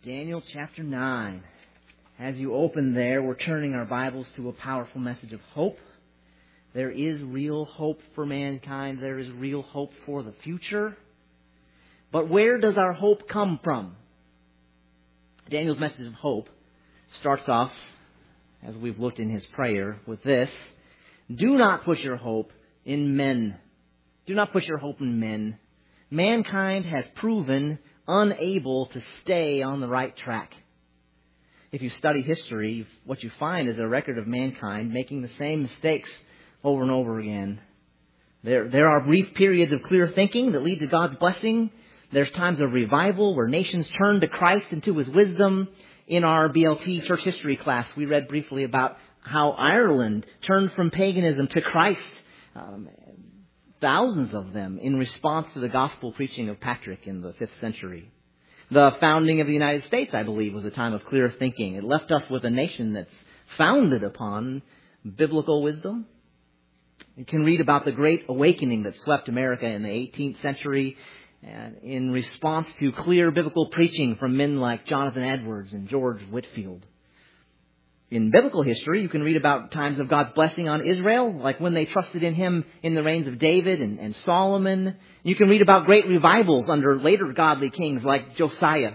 Daniel chapter 9. As you open there, we're turning our Bibles to a powerful message of hope. There is real hope for mankind. There is real hope for the future. But where does our hope come from? Daniel's message of hope starts off, as we've looked in his prayer, with this: do not put your hope in men. Do not put your hope in men. Mankind has proven unable to stay on the right track. If you study history, what you find is a record of mankind making the same mistakes over and over again. There are brief periods of clear thinking that lead to God's blessing. There's times of revival where nations turn to Christ and to His wisdom. In our BLT church history class, we read briefly about how Ireland turned from paganism to Christ. Thousands of them in response to the gospel preaching of Patrick in the 5th century. The founding of the United States, I believe, was a time of clear thinking. It left us with a nation that's founded upon biblical wisdom. You can read about the Great Awakening that swept America in the 18th century in response to clear biblical preaching from men like Jonathan Edwards and George Whitefield. In biblical history, you can read about times of God's blessing on Israel, like when they trusted in Him in the reigns of David and Solomon. You can read about great revivals under later godly kings like Josiah.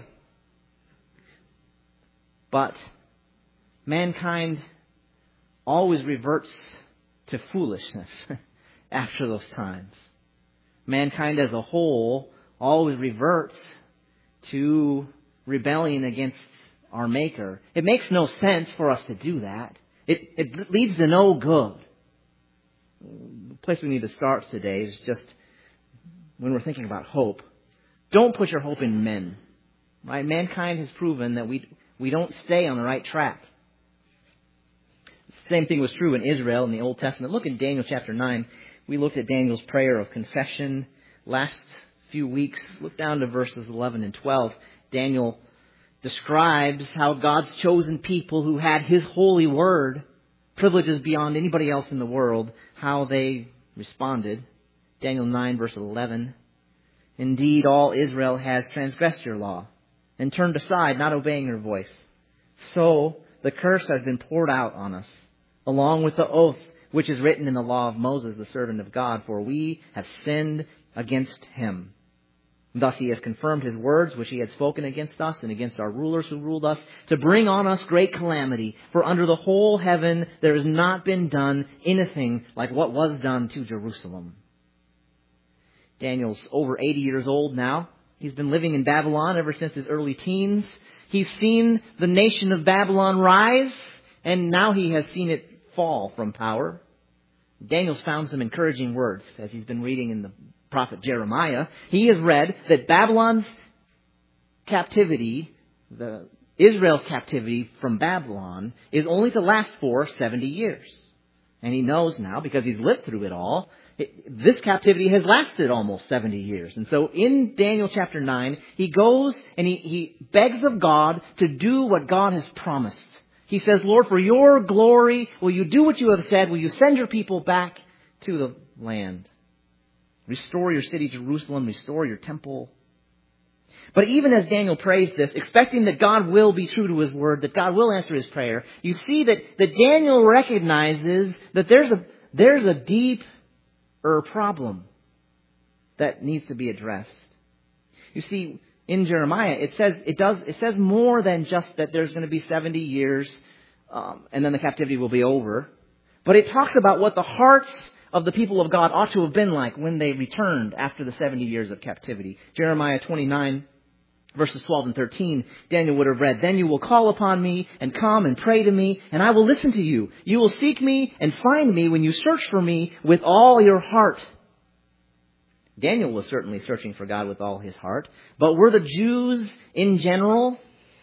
But mankind always reverts to foolishness after those times. Mankind as a whole always reverts to rebellion against our Maker. It makes no sense for us to do that. It leads to no good. The place we need to start today is just when we're thinking about hope. Don't put your hope in men. Right? Mankind has proven that we don't stay on the right track. The same thing was true in Israel in the Old Testament. Look at Daniel chapter 9. We looked at Daniel's prayer of confession last few weeks. Look down to verses 11 and 12. Daniel describes how God's chosen people who had His holy word, privileges beyond anybody else in the world, how they responded. Daniel 9 verse 11. Indeed, all Israel has transgressed your law and turned aside, not obeying your voice. So the curse has been poured out on us, along with the oath which is written in the law of Moses, the servant of God, for we have sinned against Him. Thus He has confirmed His words, which He had spoken against us and against our rulers who ruled us, to bring on us great calamity. For under the whole heaven there has not been done anything like what was done to Jerusalem. Daniel's over 80 years old now. He's been living in Babylon ever since his early teens. He's seen the nation of Babylon rise, and now he has seen it fall from power. Daniel's found some encouraging words as he's been reading in the prophet Jeremiah. He has read that Babylon's captivity, Israel's captivity from Babylon, is only to last for 70 years. And he knows now, because he's lived through it all, this captivity has lasted almost 70 years. And so in Daniel chapter 9, he goes and he begs of God to do what God has promised. He says, Lord, for your glory, will you do what you have said? Will you send your people back to the land? Restore your city, Jerusalem. Restore your temple. But even as Daniel prays this, expecting that God will be true to His word, that God will answer his prayer, you see that Daniel recognizes that there's a deeper problem that needs to be addressed. You see, in Jeremiah, it says more than just that there's going to be 70 years and then the captivity will be over. But it talks about what the hearts of the people of God ought to have been like when they returned after the 70 years of captivity. Jeremiah 29, verses 12 and 13, Daniel would have read, Then you will call upon me and come and pray to me, and I will listen to you. You will seek me and find me when you search for me with all your heart. Daniel was certainly searching for God with all his heart. But were the Jews in general?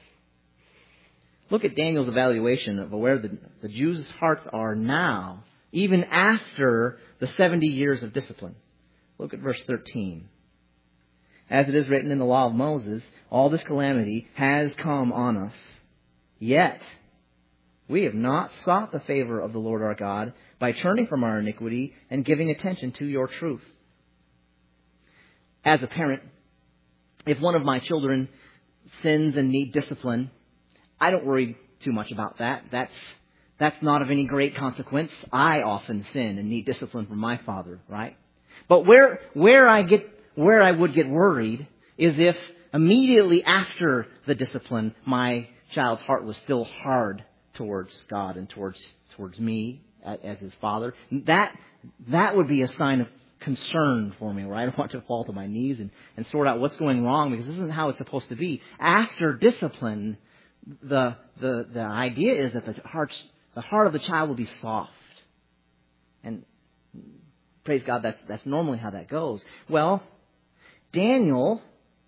Look at Daniel's evaluation of where the Jews' hearts are now, even after the 70 years of discipline. Look at verse 13. As it is written in the law of Moses, all this calamity has come on us. Yet we have not sought the favor of the Lord our God by turning from our iniquity and giving attention to your truth. As a parent, if one of my children sins and need discipline, I don't worry too much about that. That's not of any great consequence. I often sin and need discipline from my father, right? But where I would get worried is if immediately after the discipline, my child's heart was still hard towards God and towards me as his father. That would be a sign of concern for me, where I don't want to fall to my knees and sort out what's going wrong, because this isn't how it's supposed to be. After discipline, the idea is that the heart of the child will be soft. And praise God, that's normally how that goes. Well, Daniel,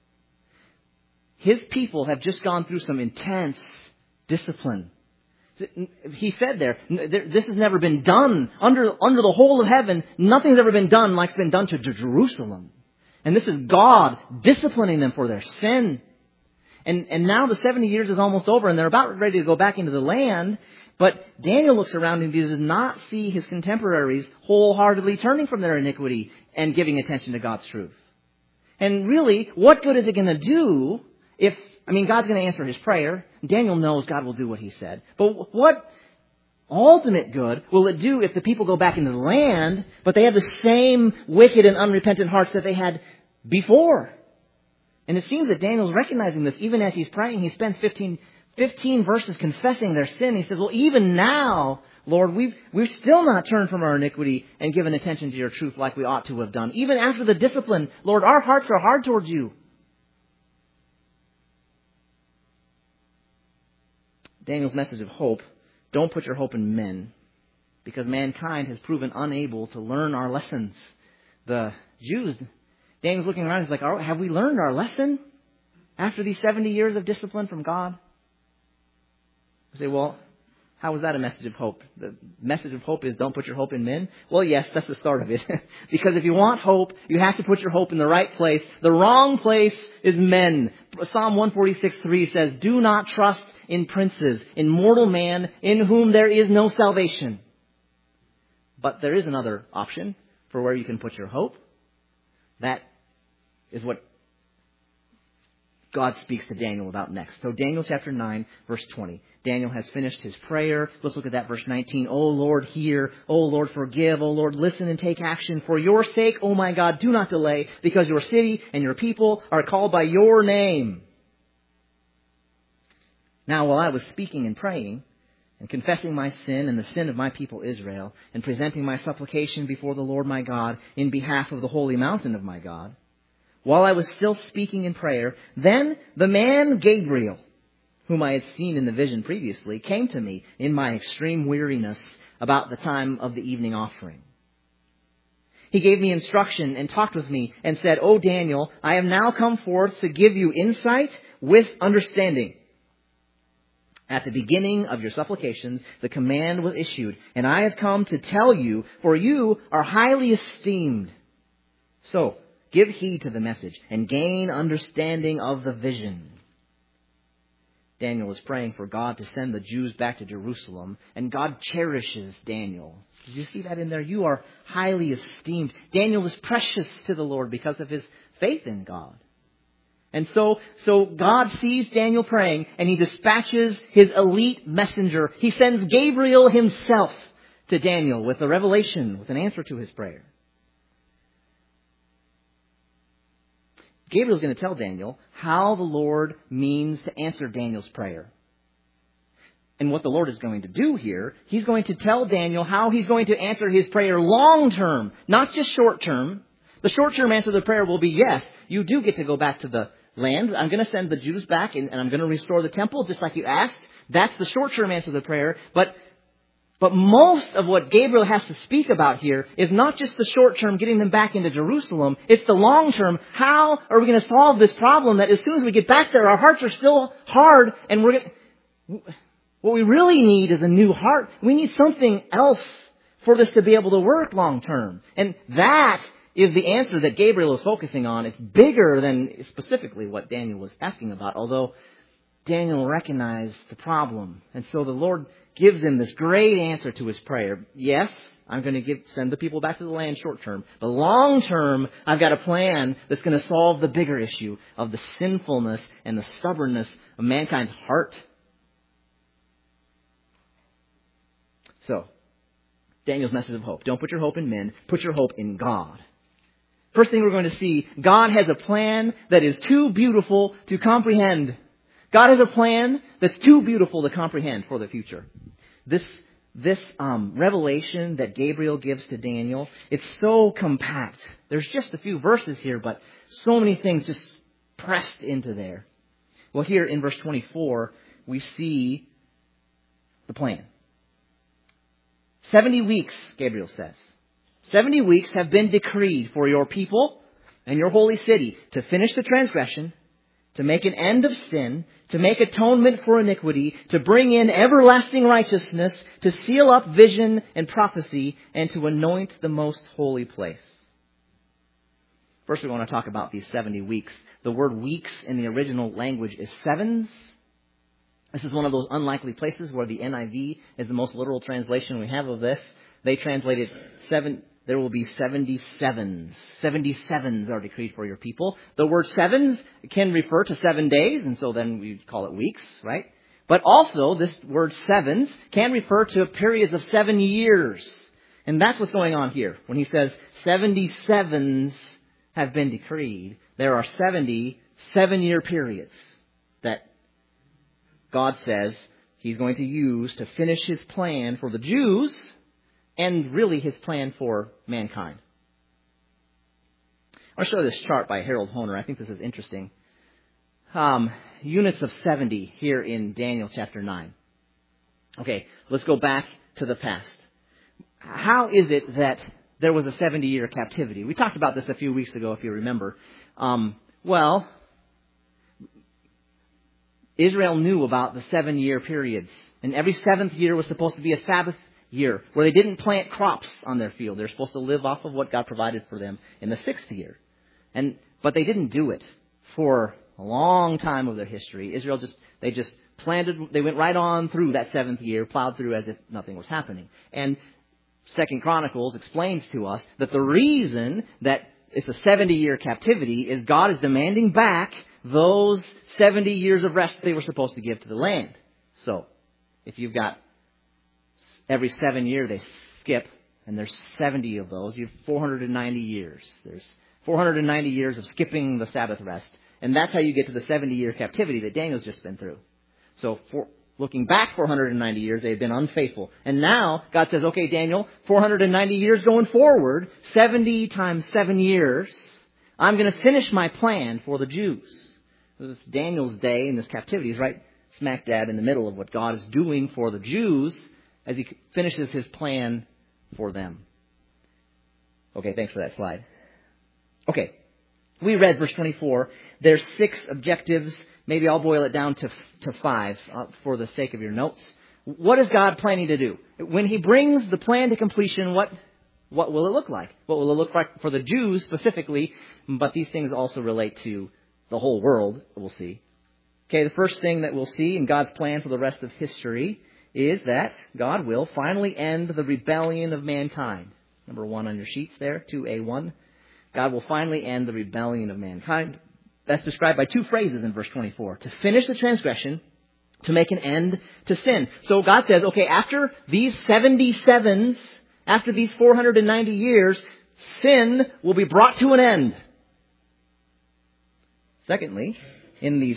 his people have just gone through some intense discipline. He said this has never been done under the whole of heaven. Nothing's ever been done like it's been done to Jerusalem. And this is God disciplining them for their sin. And now the 70 years is almost over, and they're about ready to go back into the land. But Daniel looks around and does not see his contemporaries wholeheartedly turning from their iniquity and giving attention to God's truth. And really, what good is it going to do if, God's going to answer his prayer. Daniel knows God will do what he said. But what ultimate good will it do if the people go back into the land, but they have the same wicked and unrepentant hearts that they had before? And it seems that Daniel's recognizing this. Even as he's praying, he spends 15 verses confessing their sin. He says, well, even now, Lord, we've still not turned from our iniquity and given attention to your truth like we ought to have done. Even after the discipline, Lord, our hearts are hard towards you. Daniel's message of hope: don't put your hope in men, because mankind has proven unable to learn our lessons. The Jews, Daniel's looking around, he's like, have we learned our lesson after these 70 years of discipline from God? I say, well, how was that a message of hope? The message of hope is don't put your hope in men? Well, yes, that's the start of it. Because if you want hope, you have to put your hope in the right place. The wrong place is men. Psalm 146:3 says, do not trust in princes, in mortal man, in whom there is no salvation. But there is another option for where you can put your hope. That is what God speaks to Daniel about next. So Daniel chapter 9, verse 20. Daniel has finished his prayer. Let's look at that, verse 19. O Lord, hear. O Lord, forgive. O Lord, listen and take action. For your sake, O my God, do not delay, because your city and your people are called by your name. Now, while I was speaking and praying and confessing my sin and the sin of my people Israel, and presenting my supplication before the Lord my God in behalf of the holy mountain of my God, while I was still speaking in prayer, then the man Gabriel, whom I had seen in the vision previously, came to me in my extreme weariness about the time of the evening offering. He gave me instruction and talked with me and said, O Daniel, I have now come forth to give you insight with understanding. At the beginning of your supplications, the command was issued, and I have come to tell you, for you are highly esteemed. So, give heed to the message and gain understanding of the vision. Daniel is praying for God to send the Jews back to Jerusalem, and God cherishes Daniel. Did you see that in there? You are highly esteemed. Daniel is precious to the Lord because of his faith in God. And so God sees Daniel praying, and he dispatches his elite messenger. He sends Gabriel himself to Daniel with a revelation, with an answer to his prayer. Gabriel's going to tell Daniel how the Lord means to answer Daniel's prayer. And what the Lord is going to do here, he's going to tell Daniel how he's going to answer his prayer long term, not just short term. The short term answer to the prayer will be, yes, you do get to go back to the land. I'm going to send the Jews back, and I'm going to restore the temple just like you asked. That's the short term answer to the prayer. But most of what Gabriel has to speak about here is not just the short term, getting them back into Jerusalem. It's the long term. How are we going to solve this problem that as soon as we get back there, our hearts are still hard, and what we really need is a new heart. We need something else for this to be able to work long term. And that is the answer that Gabriel is focusing on. It's bigger than specifically what Daniel was asking about, although Daniel recognized the problem. And so the Lord gives him this great answer to his prayer. Yes, I'm going to send the people back to the land short term. But long term, I've got a plan that's going to solve the bigger issue of the sinfulness and the stubbornness of mankind's heart. So, Daniel's message of hope. Don't put your hope in men. Put your hope in God. First thing we're going to see, God has a plan that is too beautiful to comprehend. God has a plan that's too beautiful to comprehend for the future. This revelation that Gabriel gives to Daniel, it's so compact. There's just a few verses here, but so many things just pressed into there. Well, here in verse 24, we see the plan. 70 weeks, Gabriel says. 70 weeks have been decreed for your people and your holy city to finish the transgression, to make an end of sin, to make atonement for iniquity, to bring in everlasting righteousness, to seal up vision and prophecy, and to anoint the most holy place. First, we want to talk about these 70 weeks. The word weeks in the original language is sevens. This is one of those unlikely places where the NIV is the most literal translation we have of this. They translated there will be 77s. 77s are decreed for your people. The word sevens can refer to 7 days, and so then we call it weeks, right? But also, this word sevens can refer to periods of 7 years. And that's what's going on here. When he says 77s have been decreed, there are 70 7-year periods that God says He's going to use to finish His plan for the Jews and really His plan for mankind. I'll show this chart by Harold Honer. I think this is interesting. Units of 70 here in Daniel chapter 9. Okay, let's go back to the past. How is it that there was a 70-year captivity? We talked about this a few weeks ago, if you remember. Well, Israel knew about the 7-year periods. And every 7th year was supposed to be a Sabbath year where they didn't plant crops on their field. They're supposed to live off of what God provided for them in the 6th year. But they didn't do it for a long time of their history. Israel they planted, they went right on through that 7th year, plowed through as if nothing was happening. And 2 Chronicles explains to us that the reason that it's a 70-year captivity is God is demanding back those 70 years of rest they were supposed to give to the land. So, if you've got every 7 year they skip, and there's 70 of those, you have 490 years. There's 490 years of skipping the Sabbath rest. And that's how you get to the 70-year captivity that Daniel's just been through. So, looking back 490 years, they had been unfaithful. And now, God says, okay, Daniel, 490 years going forward, 70 times 7 years, I'm going to finish my plan for the Jews. This Daniel's day in this captivity is right smack dab in the middle of what God is doing for the Jews as He finishes His plan for them. Okay, thanks for that slide. Okay, we read verse 24. There's 6 objectives. Maybe I'll boil it down to 5 for the sake of your notes. What is God planning to do? When He brings the plan to completion, what will it look like? What will it look like for the Jews specifically? But these things also relate to the whole world, we'll see. Okay, the first thing that we'll see in God's plan for the rest of history is that God will finally end the rebellion of mankind. Number 1 on your sheets there, 2A1. God will finally end the rebellion of mankind. That's described by 2 phrases in verse 24. To finish the transgression, to make an end to sin. So God says, okay, after these 77s, after these 490 years, sin will be brought to an end. Secondly, in these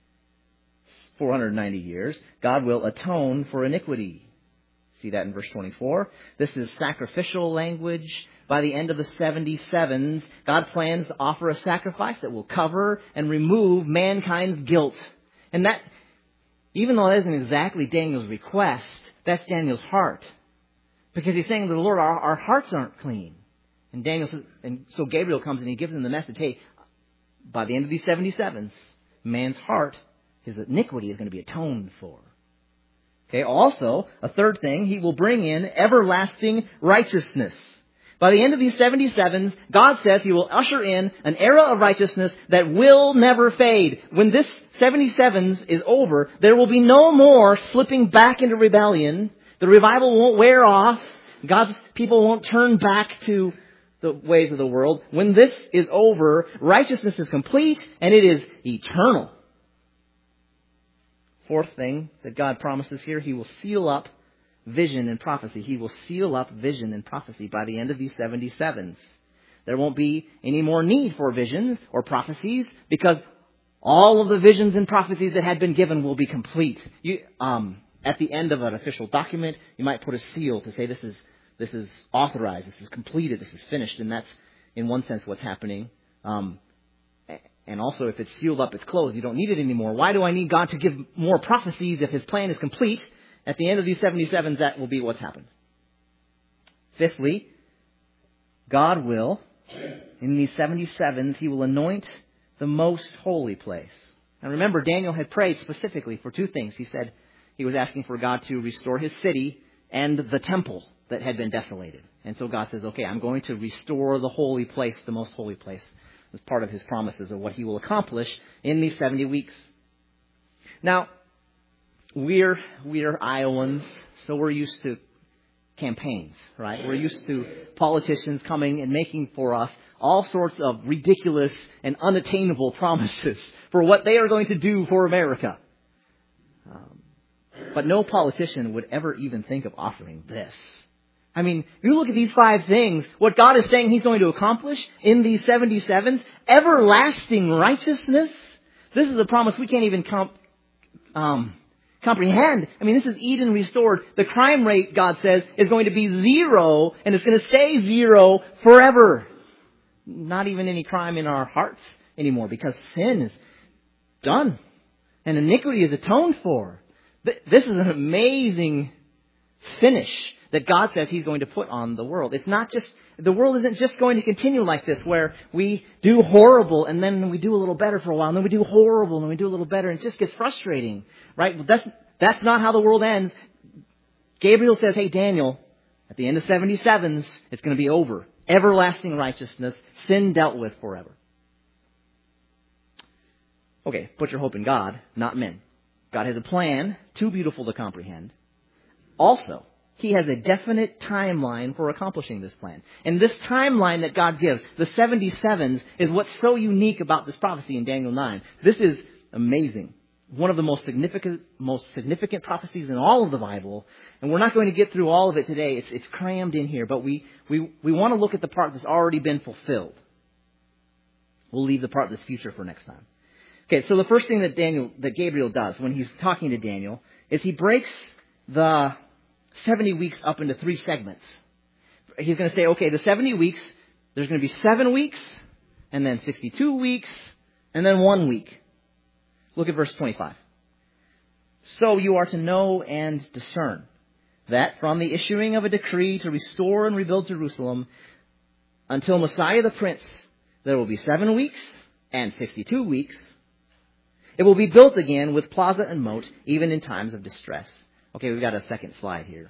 490 years, God will atone for iniquity. See that in verse 24. This is sacrificial language. By the end of the 77s, God plans to offer a sacrifice that will cover and remove mankind's guilt. And that, even though that isn't exactly Daniel's request, that's Daniel's heart. Because he's saying to the Lord, our hearts aren't clean. And so Gabriel comes and he gives him the message, hey, by the end of these 77s, man's heart, his iniquity is going to be atoned for. Okay, also, a third thing, He will bring in everlasting righteousness. By the end of these 77s, God says He will usher in an era of righteousness that will never fade. When this 77s is over, there will be no more slipping back into rebellion. The revival won't wear off. God's people won't turn back to the ways of the world. When this is over, righteousness is complete and it is eternal. Fourth thing that God promises here, He will seal up vision and prophecy. He will seal up vision and prophecy by the end of these 77s. There won't be any more need for visions or prophecies because all of the visions and prophecies that had been given will be complete. At the end of an official document, you might put a seal to say this is authorized, this is completed, this is finished, and that's in one sense what's happening. And also, if it's sealed up, it's closed. You don't need it anymore. Why do I need God to give more prophecies if His plan is complete? At the end of these 77s, that will be what's happened. Fifthly, God will, in these 77s, He will anoint the most holy place. Now remember, Daniel had prayed specifically for two things. He said he was asking for God to restore his city and the temple that had been desolated. And so God says, okay, I'm going to restore the holy place, the most holy place, as part of His promises of what He will accomplish in these 70 weeks. Now, we're Iowans, so we're used to campaigns, right? We're used to politicians coming and making for us all sorts of ridiculous and unattainable promises for what they are going to do for America. But no politician would ever even think of offering this. I mean, if you look at these 5 things, what God is saying He's going to accomplish in these 77s, everlasting righteousness. This is a promise we can't even comprehend. I mean, this is Eden restored. The crime rate, God says, is going to be 0, and it's going to stay 0 forever. Not even any crime in our hearts anymore, because sin is done and iniquity is atoned for. This is an amazing finish that God says He's going to put on the world. It's not just, the world isn't just going to continue like this, where we do horrible and then we do a little better for a while, and then we do horrible and then we do a little better, and it just gets frustrating, right? That's not how the world ends. Gabriel says, hey, Daniel, at the end of 77s, it's going to be over. Everlasting righteousness, sin dealt with forever. Okay, put your hope in God, not men. God has a plan, too beautiful to comprehend. Also, He has a definite timeline for accomplishing this plan. And this timeline that God gives, the 77s, is what's so unique about this prophecy in Daniel 9. This is amazing. One of the most significant prophecies in all of the Bible. And we're not going to get through all of it today. It's crammed in here. But we want to look at the part that's already been fulfilled. We'll leave the part that's future for next time. Okay, so the first thing that Gabriel does when he's talking to Daniel is he breaks the 70 weeks up into 3 segments. He's going to say, okay, the 70 weeks, there's going to be 7 weeks, and then 62 weeks, and then 1 week. Look at verse 25. So you are to know and discern that from the issuing of a decree to restore and rebuild Jerusalem until Messiah the Prince, there will be 7 weeks and 62 weeks. It will be built again with plaza and moat, even in times of distress. Okay, we've got a second slide here.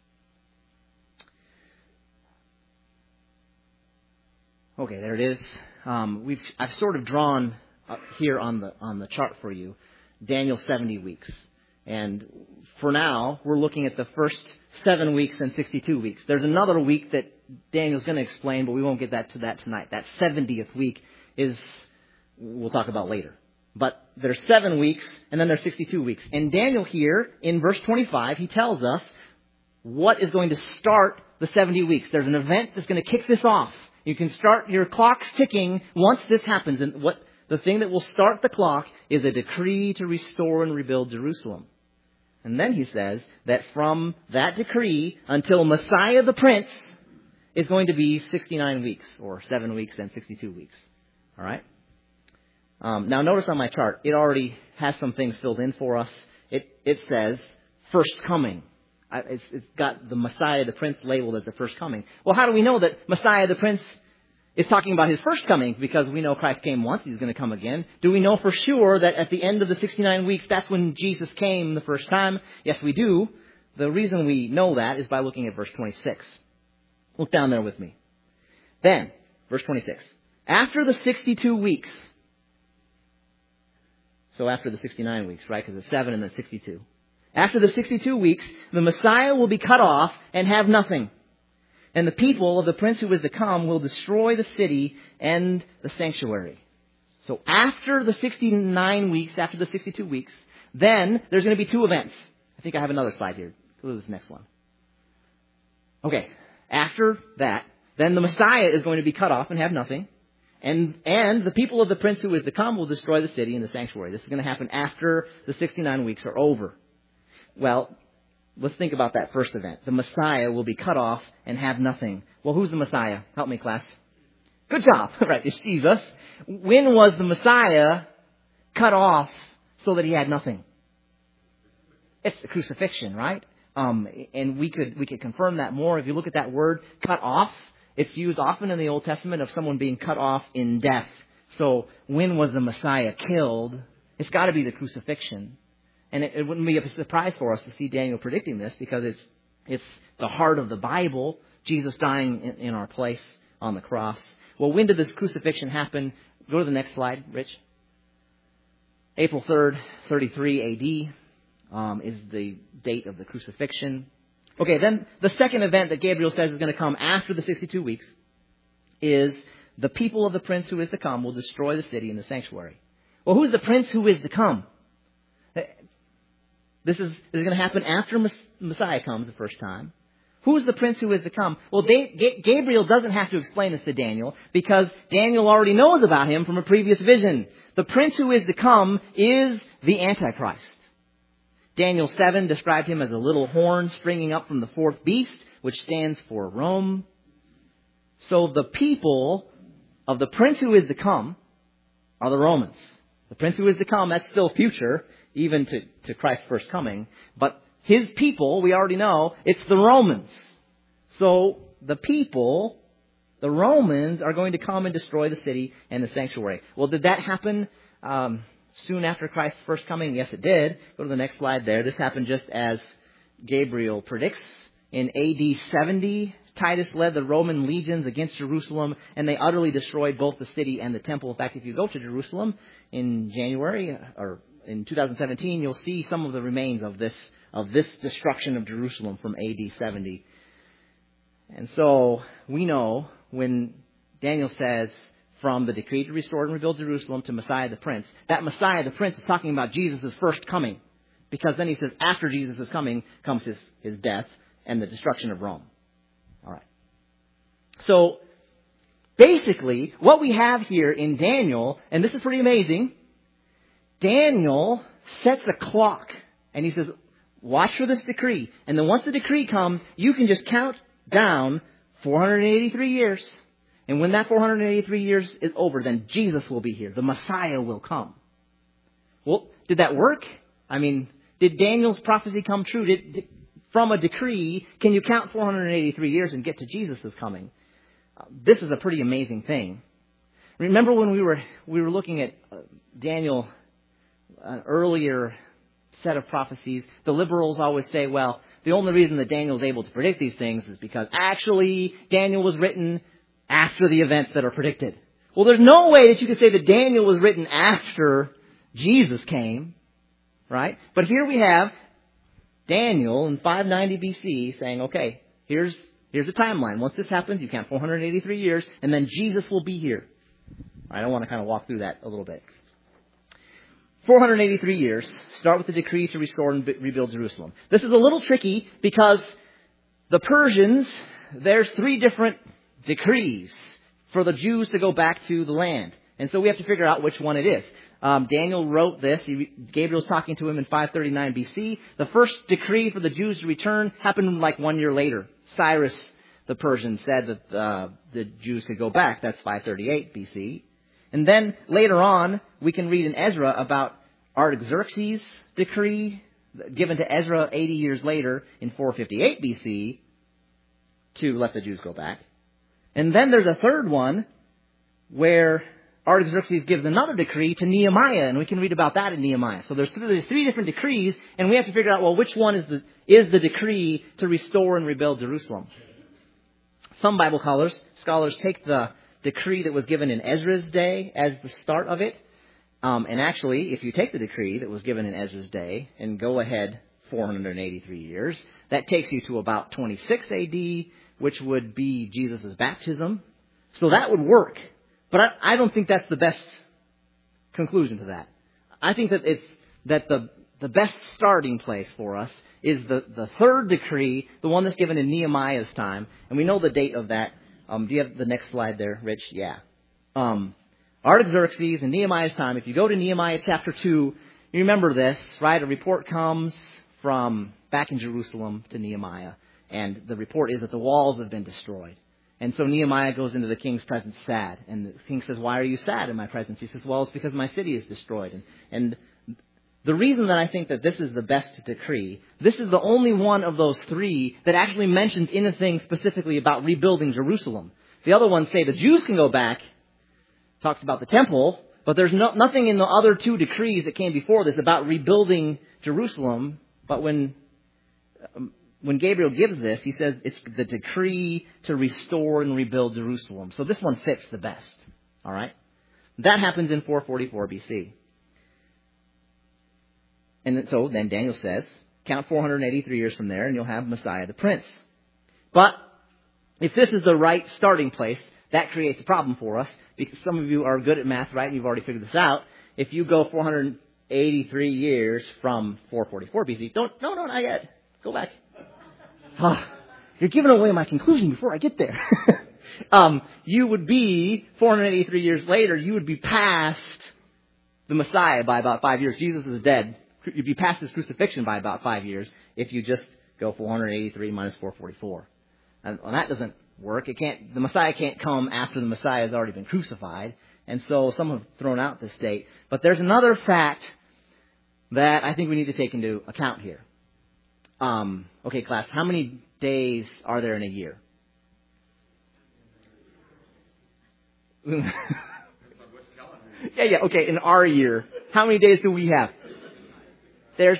Okay, there it is. I've sort of drawn here on the chart for you Daniel 70 weeks. And for now, we're looking at the first 7 weeks and 62 weeks. There's another week that Daniel's going to explain, but we won't get to that tonight. That 70th week we'll talk about later. But there's 7 weeks, and then there's 62 weeks. And Daniel here, in verse 25, he tells us what is going to start the 70 weeks. There's an event that's going to kick this off. You can start your clocks ticking once this happens. And the thing that will start the clock is a decree to restore and rebuild Jerusalem. And then he says that from that decree until Messiah the Prince is going to be 69 weeks, or 7 weeks and 62 weeks. All right? Now notice on my chart, it already has some things filled in for us. It says first coming. It's got the Messiah the Prince labeled as the first coming. Well, how do we know that Messiah the Prince is talking about His first coming? Because we know Christ came once, He's going to come again. Do we know for sure that at the end of the 69 weeks, that's when Jesus came the first time? Yes, we do. The reason we know that is by looking at verse 26. Look down there with me. Then, verse 26. After the 62 weeks, so after the 69 weeks, right? Because it's 7 and then 62. After the 62 weeks, the Messiah will be cut off and have nothing. And the people of the prince who is to come will destroy the city and the sanctuary. So after the 69 weeks, after the 62 weeks, then there's going to be two events. I think I have another slide here. Go to this next one. Okay. After that, then the Messiah is going to be cut off and have nothing. And the people of the prince who is to come will destroy the city and the sanctuary. This is going to happen after the 69 weeks are over. Well, let's think about that first event. The Messiah will be cut off and have nothing. Well, who's the Messiah? Help me, class. Good job. Right, it's Jesus. When was the Messiah cut off so that he had nothing? It's the crucifixion, right? And we could confirm that more. If you look at that word, cut off, it's used often in the Old Testament of someone being cut off in death. So when was the Messiah killed? It's got to be the crucifixion. And it wouldn't be a surprise for us to see Daniel predicting this, because it's the heart of the Bible, Jesus dying in our place on the cross. Well, when did this crucifixion happen? Go to the next slide, Rich. April 3rd, 33 AD is the date of the crucifixion. Okay, then the second event that Gabriel says is going to come after the 62 weeks is the people of the prince who is to come will destroy the city and the sanctuary. Well, who's the prince who is to come? This is going to happen after Messiah comes the first time. Who's the prince who is to come? Well, Gabriel doesn't have to explain this to Daniel, because Daniel already knows about him from a previous vision. The prince who is to come is the Antichrist. Daniel 7 described him as a little horn springing up from the fourth beast, which stands for Rome. So the people of the prince who is to come are the Romans. The prince who is to come, that's still future, even to Christ's first coming. But his people, we already know, it's the Romans. So the people, the Romans, are going to come and destroy the city and the sanctuary. Well, did that happen soon after Christ's first coming? Yes, it did. Go to the next slide there. This happened just as Gabriel predicts. In AD 70, Titus led the Roman legions against Jerusalem, and they utterly destroyed both the city and the temple. In fact, if you go to Jerusalem in January or in 2017, you'll see some of the remains of this destruction of Jerusalem from AD 70. And so we know when Daniel says, from the decree to restore and rebuild Jerusalem to Messiah the Prince, that Messiah the Prince is talking about Jesus' first coming. Because then he says after Jesus' coming comes his death and the destruction of Rome. All right. So basically what we have here in Daniel, and this is pretty amazing, Daniel sets a clock and he says, watch for this decree. And then once the decree comes, you can just count down 483 years. And when that 483 years is over, then Jesus will be here. The Messiah will come. Well, did that work? I mean, did Daniel's prophecy come true? From a decree, can you count 483 years and get to Jesus' coming? This is a pretty amazing thing. Remember when we were looking at Daniel, an earlier set of prophecies, the liberals always say, well, the only reason that Daniel is able to predict these things is because actually Daniel was written after the events that are predicted. Well, there's no way that you could say that Daniel was written after Jesus came, right? But here we have Daniel in 590 BC saying, okay, here's a timeline. Once this happens, you count 483 years, and then Jesus will be here. All right, I want to kind of walk through that a little bit. 483 years, start with the decree to restore and rebuild Jerusalem. This is a little tricky because the Persians, there's 3 different decrees for the Jews to go back to the land. And so we have to figure out which one it is. Daniel wrote this. Gabriel's talking to him in 539 BC. The first decree for the Jews to return happened like 1 year later. Cyrus the Persian said that the Jews could go back. That's 538 BC. And then later on, we can read in Ezra about Artaxerxes' decree given to Ezra 80 years later in 458 BC to let the Jews go back. And then there's a third one where Artaxerxes gives another decree to Nehemiah, and we can read about that in Nehemiah. So there's 3 different decrees, and we have to figure out, well, which one is the decree to restore and rebuild Jerusalem? Some Bible scholars take the decree that was given in Ezra's day as the start of it. And actually, if you take the decree that was given in Ezra's day and go ahead 483 years, that takes you to about 26 AD, which would be Jesus' baptism. So that would work. But I don't think that's the best conclusion to that. I think that the best starting place for us is the third decree, the one that's given in Nehemiah's time. And we know the date of that. Do you have the next slide there, Rich? Yeah. Artaxerxes in Nehemiah's time. If you go to Nehemiah chapter 2, you remember this, right? A report comes from back in Jerusalem to Nehemiah. And the report is that the walls have been destroyed. And so Nehemiah goes into the king's presence sad. And the king says, "Why are you sad in my presence?" He says, "Well, it's because my city is destroyed." And the reason that I think that this is the best decree, this is the only one of those three that actually mentions anything specifically about rebuilding Jerusalem. The other ones say the Jews can go back, talks about the temple, but there's nothing in the other two decrees that came before this about rebuilding Jerusalem. But when Gabriel gives this, he says it's the decree to restore and rebuild Jerusalem. So this one fits the best. All right? That happens in 444 BC. And so then Daniel says, count 483 years from there and you'll have Messiah the Prince. But if this is the right starting place, that creates a problem for us because some of you are good at math, right? You've already figured this out. If you go 483 years from 444 BC, no, not yet. Go back. You're giving away my conclusion before I get there. You would be 483 years later, you would be past the Messiah by about 5 years. Jesus is dead. You'd be past his crucifixion by about 5 years if you just go 483 minus 444. And that doesn't work. The Messiah can't come after the Messiah has already been crucified. And so some have thrown out this date. But there's another fact that I think we need to take into account here. Okay, class, how many days are there in a year? Yeah, okay, in our year, how many days do we have? There's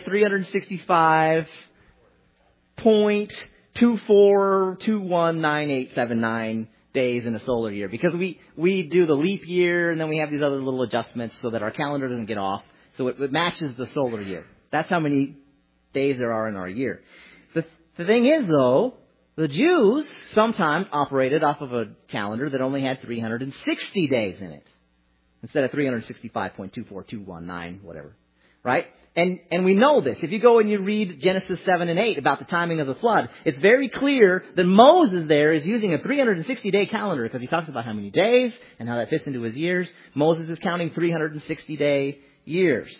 365.24219879 days in a solar year. Because we do the leap year and then we have these other little adjustments so that our calendar doesn't get off. So it matches the solar year. That's how many days there are in our year. The thing is, though, the Jews sometimes operated off of a calendar that only had 360 days in it. Instead of 365.24219, whatever. Right? And we know this. If you go and you read Genesis 7 and 8 about the timing of the flood, it's very clear that Moses there is using a 360-day calendar because he talks about how many days and how that fits into his years. Moses is counting 360-day years.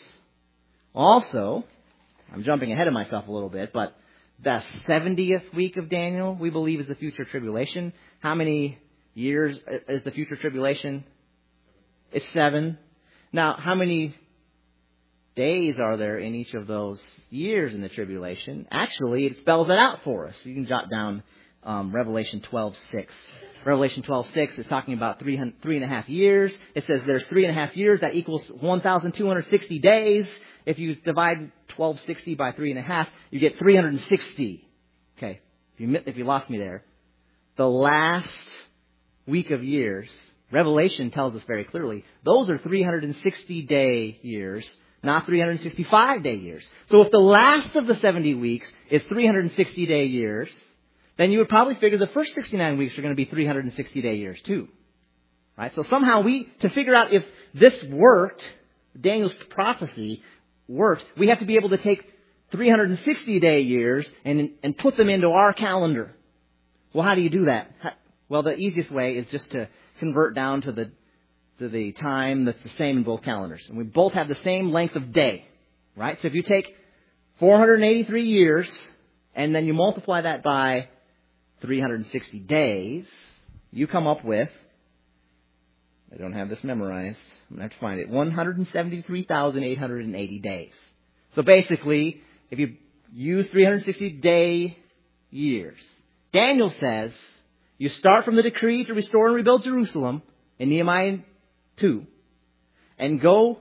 Also, I'm jumping ahead of myself a little bit, but the 70th week of Daniel, we believe, is the future tribulation. How many years is the future tribulation? It's 7. Now, how many days are there in each of those years in the tribulation? Actually, it spells it out for us. You can jot down Revelation 12:6. Revelation 12:6 is talking about 3.5 years. It says there's 3.5 years. That equals 1,260 days. If you divide 1260 by 3.5, you get 360. Okay, if you lost me there. The last week of years, Revelation tells us very clearly, those are 360-day years, not 365-day years. So if the last of the 70 weeks is 360-day years, then you would probably figure the first 69 weeks are going to be 360-day years too. Right? So somehow to figure out if this worked, Daniel's prophecy worked, we have to be able to take 360-day years and put them into our calendar. Well, how do you do that? Well, the easiest way is just to convert down to the time that's the same in both calendars. And we both have the same length of day, right? So if you take 483 years and then you multiply that by 360 days, you come up with, I don't have this memorized, I'm going to have to find it, 173,880 days. So basically, if you use 360-day years, Daniel says you start from the decree to restore and rebuild Jerusalem in Nehemiah 2 and go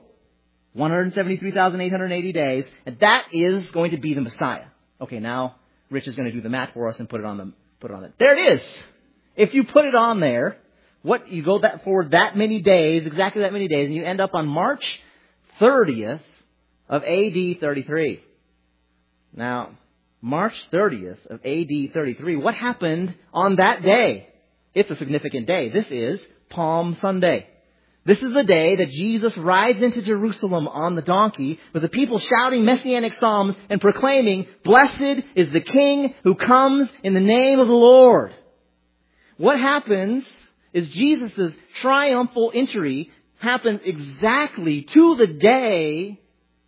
173,880 days, and that is going to be the Messiah. Okay, now Rich is going to do the math for us and put it on it. There it is. If you put it on there, you go for that many days, exactly that many days, and you end up on March 30th of AD 33. Now, March 30th of AD 33. What happened on that day? It's a significant day. This is Palm Sunday. This is the day that Jesus rides into Jerusalem on the donkey with the people shouting messianic psalms and proclaiming, "Blessed is the King who comes in the name of the Lord." What happens is Jesus' triumphal entry happens exactly to the day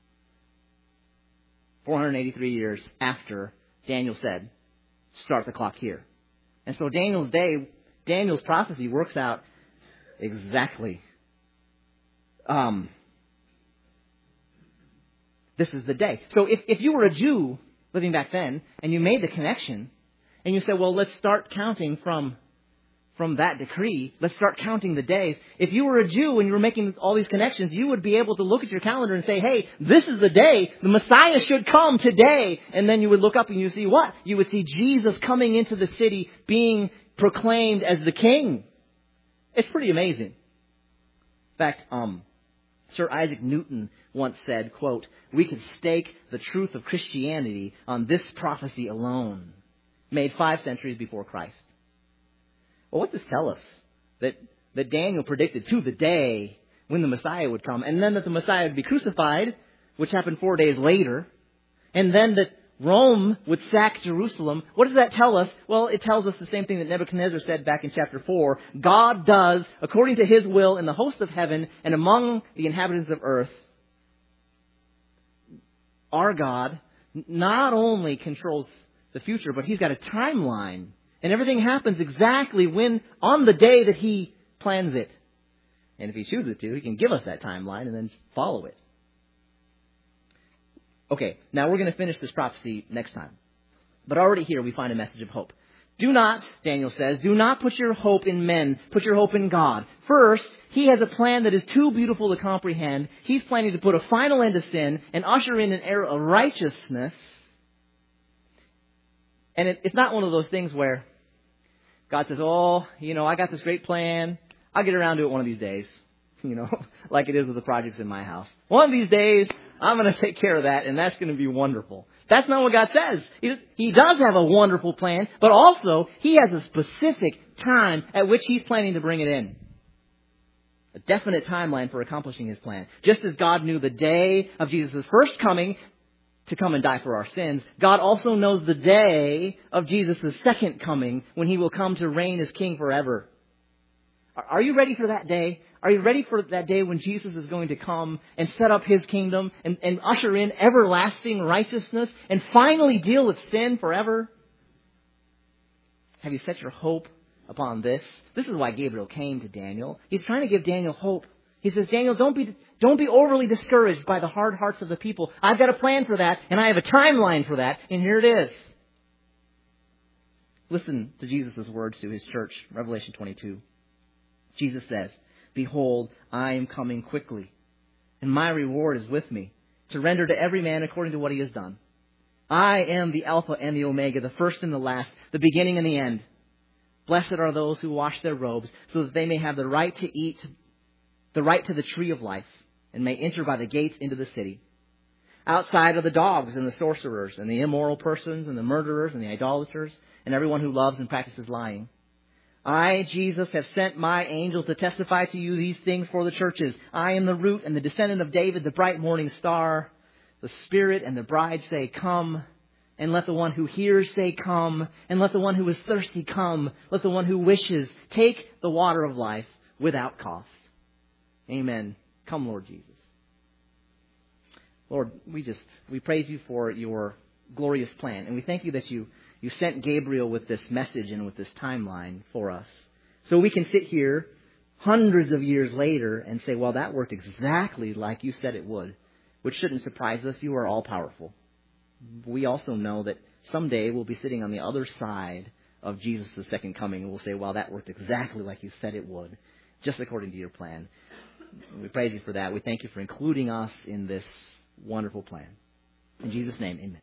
483 years after Daniel said, "Start the clock here." And so Daniel's prophecy works out exactly. This is the day. So if you were a Jew living back then and you made the connection and you said, well, let's start counting from that decree. Let's start counting the days. If you were a Jew and you were making all these connections, you would be able to look at your calendar and say, hey, this is the day. The Messiah should come today. And then you would look up and you see what? You would see Jesus coming into the city being proclaimed as the King. It's pretty amazing. In fact, Sir Isaac Newton once said, quote, "We could stake the truth of Christianity on this prophecy alone, made 5 centuries before Christ." Well, what does this tell us? That Daniel predicted to the day when the Messiah would come, and then that the Messiah would be crucified, which happened 4 days later, and then that Rome would sack Jerusalem. What does that tell us? Well, it tells us the same thing that Nebuchadnezzar said back in chapter 4. God does, according to his will, in the hosts of heaven and among the inhabitants of earth. Our God not only controls the future, but he's got a timeline. And everything happens exactly on the day that he plans it. And if he chooses to, he can give us that timeline and then follow it. Okay, now we're going to finish this prophecy next time. But already here we find a message of hope. Do not, Daniel says, do not put your hope in men. Put your hope in God. First, he has a plan that is too beautiful to comprehend. He's planning to put a final end to sin and usher in an era of righteousness. And it's not one of those things where God says, oh, I got this great plan. I'll get around to it one of these days. Like it is with the projects in my house. One of these days, I'm going to take care of that, and that's going to be wonderful. That's not what God says. He does have a wonderful plan, but also he has a specific time at which he's planning to bring it in. A definite timeline for accomplishing his plan. Just as God knew the day of Jesus' first coming to come and die for our sins, God also knows the day of Jesus' second coming when he will come to reign as king forever. Are you ready for that day? Are you ready for that day when Jesus is going to come and set up his kingdom and usher in everlasting righteousness and finally deal with sin forever? Have you set your hope upon this? This is why Gabriel came to Daniel. He's trying to give Daniel hope. He says, Daniel, don't be overly discouraged by the hard hearts of the people. I've got a plan for that, and I have a timeline for that, and here it is. Listen to Jesus' words to his church, Revelation 22. Jesus says, "Behold, I am coming quickly, and my reward is with me, to render to every man according to what he has done. I am the Alpha and the Omega, the first and the last, the beginning and the end. Blessed are those who wash their robes, so that they may have the right to eat, the right to the tree of life, and may enter by the gates into the city. Outside are the dogs and the sorcerers, and the immoral persons, and the murderers, and the idolaters, and everyone who loves and practices lying. I, Jesus, have sent my angel to testify to you these things for the churches. I am the root and the descendant of David, the bright morning star. The Spirit and the bride say, come. And let the one who hears say, come. And let the one who is thirsty come. Let the one who wishes take the water of life without cost. Amen. Come, Lord Jesus." Lord, we praise you for your glorious plan. And we thank you that you sent Gabriel with this message and with this timeline for us. So we can sit here hundreds of years later and say, well, that worked exactly like you said it would, which shouldn't surprise us. You are all powerful. We also know that someday we'll be sitting on the other side of Jesus' second coming and we'll say, well, that worked exactly like you said it would, just according to your plan. We praise you for that. We thank you for including us in this wonderful plan. In Jesus' name, amen.